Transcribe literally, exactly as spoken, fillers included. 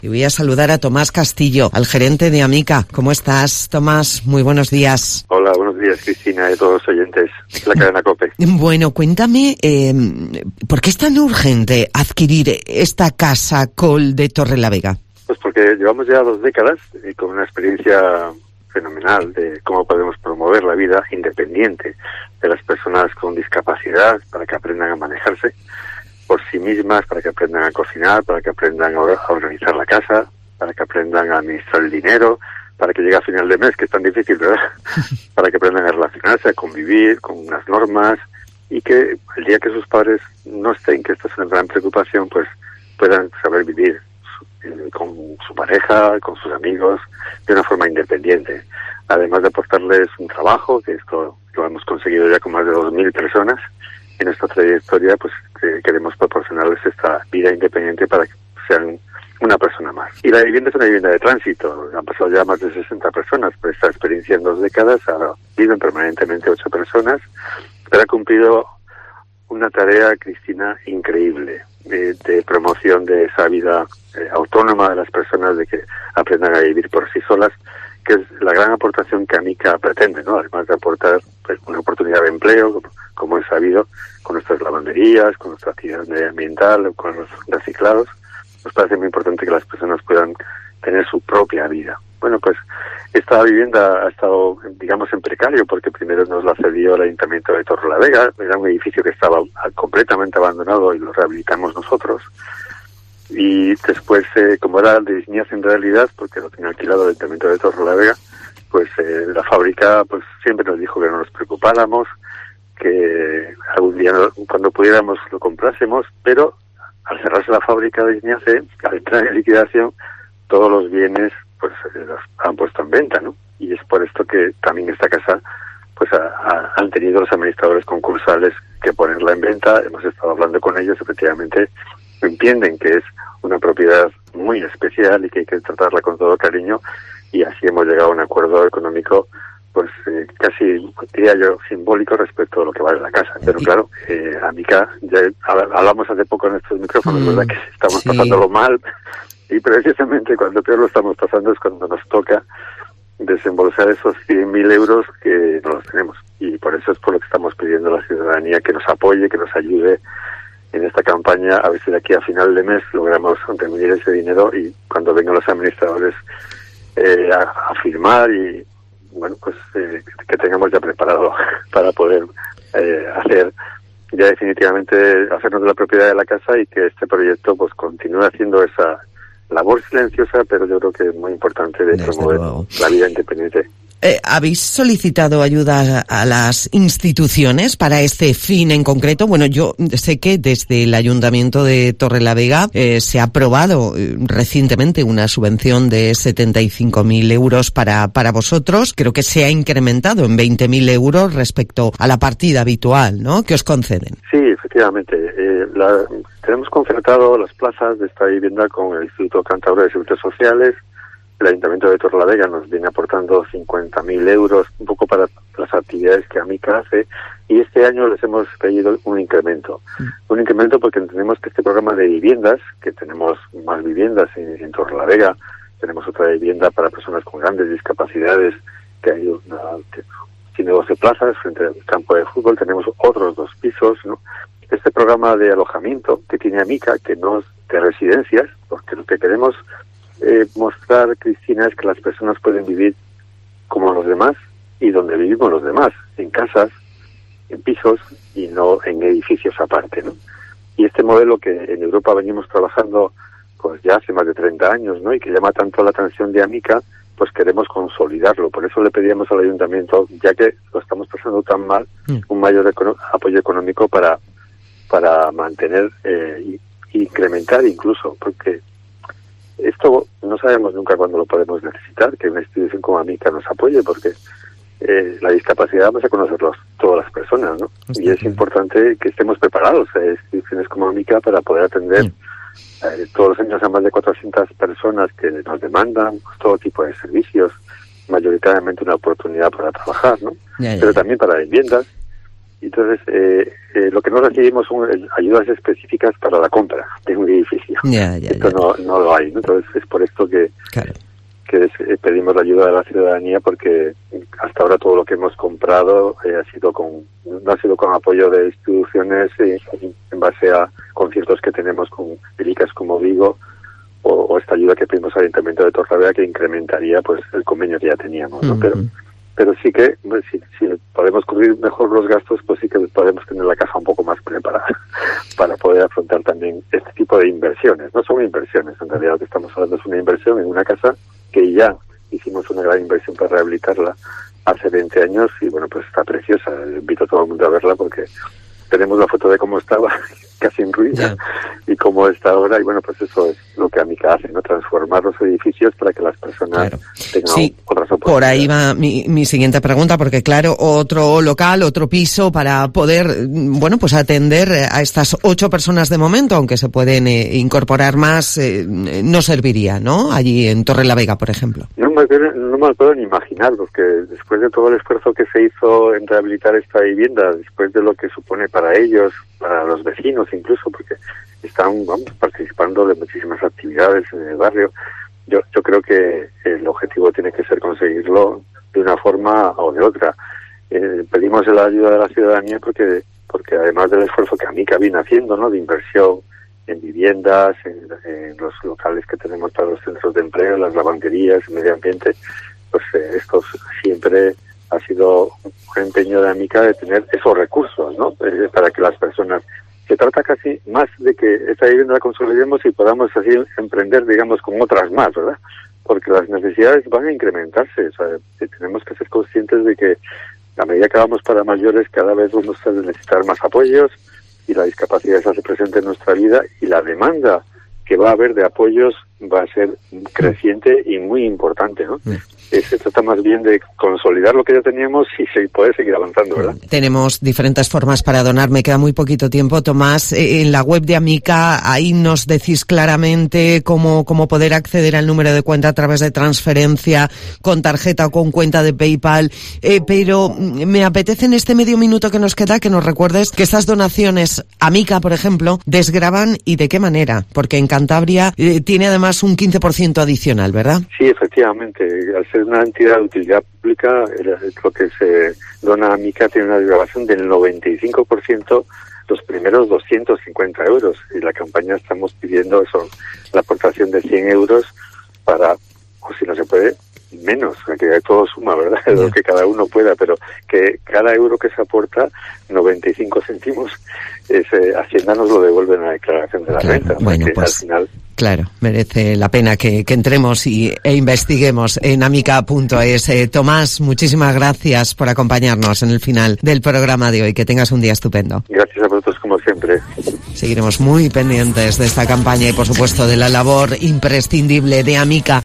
Y voy a saludar a Tomás Castillo, al gerente de Amica. ¿Cómo estás, Tomás? Muy buenos días. Hola, buenos días, Cristina, y todos los oyentes de la cadena COPE. Bueno, cuéntame, eh, ¿por qué es tan urgente adquirir esta casa Col de Torrelavega? Pues porque llevamos ya dos décadas y con una experiencia fenomenal de cómo podemos promover la vida independiente de las personas con discapacidad para que aprendan a manejarse por sí mismas, para que aprendan a cocinar, para que aprendan a organizar la casa, para que aprendan a administrar el dinero, para que llegue a final de mes, que es tan difícil, ¿verdad? Para que aprendan a relacionarse, a convivir con unas normas y que el día que sus padres no estén, que esta es una gran preocupación, pues puedan saber vivir su, con su pareja, con sus amigos, de una forma independiente. Además de aportarles un trabajo, que esto lo hemos conseguido ya con más de dos mil personas en esta trayectoria, pues que queremos proporcionarles esta vida independiente para que sean una persona más. Y la vivienda es una vivienda de tránsito. Han pasado ya más de sesenta personas por esta experiencia en dos décadas. Ahora viven permanentemente ocho personas, pero ha cumplido una tarea, Cristina, increíble de, de promoción de esa vida eh, autónoma de las personas, de que aprendan a vivir por sí solas, que es la gran aportación que Amica pretende, ¿no? Además de aportar pues, una oportunidad de empleo, como, como es sabido, con nuestras lavanderías, con nuestra actividad medioambiental, con los reciclados. Nos parece muy importante que las personas puedan tener su propia vida. Bueno, pues esta vivienda ha estado, digamos, en precario, porque primero nos la cedió el Ayuntamiento de Torrelavega. Era un edificio que estaba completamente abandonado y lo rehabilitamos nosotros. Y después, eh, como era de Viñas en realidad, porque lo tenía alquilado el Ayuntamiento de Torrelavega, pues eh, la fábrica pues siempre nos dijo que no nos preocupáramos, que algún día cuando pudiéramos lo comprásemos, pero al cerrarse la fábrica de Iñace, al entrar en liquidación, todos los bienes pues los han puesto en venta, ¿no? Y es por esto que también esta casa pues ha, ha, han tenido los administradores concursales que ponerla en venta. Hemos estado hablando con ellos, efectivamente entienden que es una propiedad muy especial y que hay que tratarla con todo cariño, y así hemos llegado a un acuerdo económico pues eh, casi, diría yo, simbólico respecto a lo que vale la casa. Pero claro, eh, Amica, ya hablamos hace poco en estos micrófonos, mm, ¿verdad? Que estamos sí. pasándolo mal, y precisamente cuando peor lo estamos pasando es cuando nos toca desembolsar esos cien mil euros que no los tenemos. Y por eso es por lo que estamos pidiendo a la ciudadanía que nos apoye, que nos ayude en esta campaña, a ver si de aquí a final de mes logramos reunir ese dinero y cuando vengan los administradores eh, a, a firmar y bueno, pues eh, que tengamos ya preparado para poder eh, hacer ya definitivamente hacernos de la propiedad de la casa y que este proyecto pues continúe haciendo esa labor silenciosa, pero yo creo que es muy importante de Desde promover luego. la vida independiente. Eh, ¿Habéis solicitado ayuda a las instituciones para este fin en concreto? Bueno, yo sé que desde el Ayuntamiento de Torrelavega eh, se ha aprobado eh, recientemente una subvención de setenta y cinco mil euros para, para vosotros. Creo que se ha incrementado en veinte mil euros respecto a la partida habitual, ¿no?, que os conceden. Sí, efectivamente. Eh, la, tenemos concertado las plazas de esta vivienda con el Instituto Cántabro de Servicios Sociales. El Ayuntamiento de Torrelavega nos viene aportando cincuenta mil euros, un poco para las actividades que Amica hace, y este año les hemos pedido un incremento. Mm. Un incremento porque entendemos que este programa de viviendas, que tenemos más viviendas en, en Torrelavega, tenemos otra vivienda para personas con grandes discapacidades, que hay una, que tiene doce plazas frente al campo de fútbol, tenemos otros dos pisos, ¿no? Este programa de alojamiento que tiene Amica, que no es de residencias, porque lo que queremos Eh, mostrar, Cristina, es que las personas pueden vivir como los demás y donde vivimos los demás, en casas, en pisos y no en edificios aparte, ¿no? Y este modelo que en Europa venimos trabajando pues ya hace más de treinta años, ¿no?, y que llama tanto la atención de Amica, pues queremos consolidarlo. Por eso le pedíamos al Ayuntamiento, ya que lo estamos pasando tan mal, mm. un mayor econo- apoyo económico para para mantener eh, y incrementar incluso, porque esto no sabemos nunca cuándo lo podemos necesitar, que una institución como Amica nos apoye, porque eh, la discapacidad vamos a conocerlos todas las personas, ¿no? Está y es bien. importante que estemos preparados a eh, instituciones como Amica para poder atender sí. eh, todos los años a más de cuatrocientas personas que nos demandan pues, todo tipo de servicios, mayoritariamente una oportunidad para trabajar, ¿no? Ya, ya, Pero ya. también para viviendas, Entonces, eh, eh, lo que no recibimos son ayudas específicas para la compra de un edificio. Ya, ya, esto ya. No, no lo hay, ¿no? Entonces, es por esto que, claro. que es, eh, pedimos la ayuda de la ciudadanía, porque hasta ahora todo lo que hemos comprado eh, ha sido con no ha sido con apoyo de instituciones eh, en base a conciertos que tenemos con el I C A S, como digo, o, o esta ayuda que pedimos al Ayuntamiento de Torrelavega, que incrementaría pues el convenio que ya teníamos, ¿no? Uh-huh. Pero pero sí que pues, si, si podemos cubrir mejor los gastos, pues sí que podemos tener la caja un poco más preparada para poder afrontar también este tipo de inversiones. No son inversiones, en realidad lo que estamos hablando es una inversión en una casa que ya hicimos una gran inversión para rehabilitarla hace veinte años y bueno, pues está preciosa. Invito a todo el mundo a verla porque tenemos la foto de cómo estaba, casi en ruina, yeah. y cómo está ahora, y bueno, pues eso es lo que Amica hace, ¿no? Transformar los edificios para que las personas claro. tengan sí, otras oportunidades. Por ahí va mi, mi siguiente pregunta, porque claro, otro local, otro piso para poder, bueno, pues atender a estas ocho personas de momento, aunque se pueden eh, incorporar más, eh, no serviría, ¿no? Allí en Torrelavega, por ejemplo. No me, no me lo puedo ni imaginar, porque después de todo el esfuerzo que se hizo en rehabilitar esta vivienda, después de lo que supone para ellos, para los vecinos incluso, porque están vamos, participando de muchísimas actividades en el barrio, yo, yo creo que el objetivo tiene que ser conseguirlo de una forma o de otra. Eh, pedimos la ayuda de la ciudadanía porque porque además del esfuerzo que Amica viene haciendo, ¿no?, de inversión en viviendas, en, en los locales que tenemos para los centros de empleo, las lavanderías, el medio ambiente, pues eh, esto siempre ha sido un empeño de Amica de tener esos recursos, ¿no?, eh, para que las personas... Se trata casi más de que esta vivienda la consolidemos y podamos así emprender, digamos, con otras más, ¿verdad? Porque las necesidades van a incrementarse. O sea, tenemos que ser conscientes de que a medida que vamos para mayores, cada vez vamos a necesitar más apoyos y la discapacidad se hace presente en nuestra vida y la demanda que va a haber de apoyos va a ser creciente y muy importante, ¿no? Sí. Se trata más bien de consolidar lo que ya teníamos y se puede seguir avanzando, ¿verdad? Tenemos diferentes formas para donar, me queda muy poquito tiempo, Tomás. En la web de Amica, ahí nos decís claramente cómo, cómo poder acceder al número de cuenta a través de transferencia, con tarjeta o con cuenta de PayPal, eh, pero me apetece en este medio minuto que nos queda que nos recuerdes que estas donaciones, Amica, por ejemplo, desgravan y de qué manera, porque en Cantabria eh, tiene además un quince por ciento adicional, ¿verdad? Sí, efectivamente, al ser una entidad de utilidad pública, lo que se dona a Amica tiene una desgravación del noventa y cinco por ciento los primeros doscientos cincuenta euros, y la campaña estamos pidiendo eso, la aportación de cien euros para, o si no se puede, menos, que todo suma, ¿verdad? Yeah. Lo que cada uno pueda, pero que cada euro que se aporta, noventa y cinco céntimos, es, eh, Hacienda nos lo devuelve en la declaración de la claro. renta. Bueno, que pues... al final... Claro, merece la pena que, que entremos y, e investiguemos en amica punto es. Eh, Tomás, muchísimas gracias por acompañarnos en el final del programa de hoy. Que tengas un día estupendo. Gracias a vosotros, como siempre. Seguiremos muy pendientes de esta campaña y, por supuesto, de la labor imprescindible de Amica.